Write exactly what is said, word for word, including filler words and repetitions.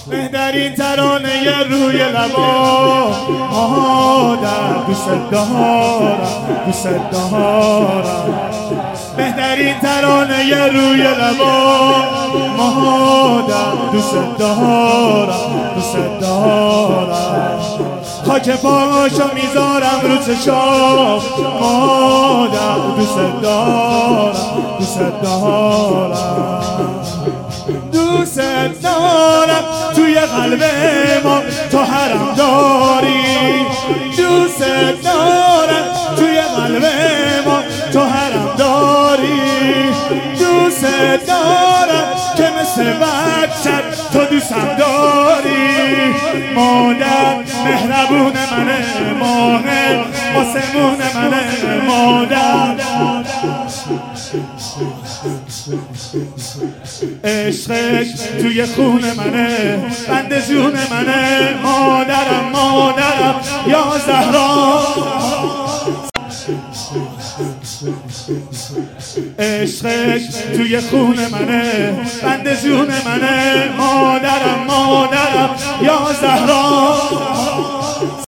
بهترین ترانه روی لبا مادر دوست دارم دوست دارم بهترین ترانه روی لبا مادر دوست دارم دوست دارم خاک پاشو میذارم رو چشام مادر دوست دارم دوست دارم دوست دارم توی قلب ما تو حرم داری دوست دارم توی قلب ما تو حرم داری دوست دارم که مثل بچت تو دوستم داری مادر مهربون منه ماه آسمون منه مادر عشقش توی خون منه بند جون منه مادرم مادرم یا زهرا عشقش توی خون منه بند جون منه مادرم مادرم یا زهرا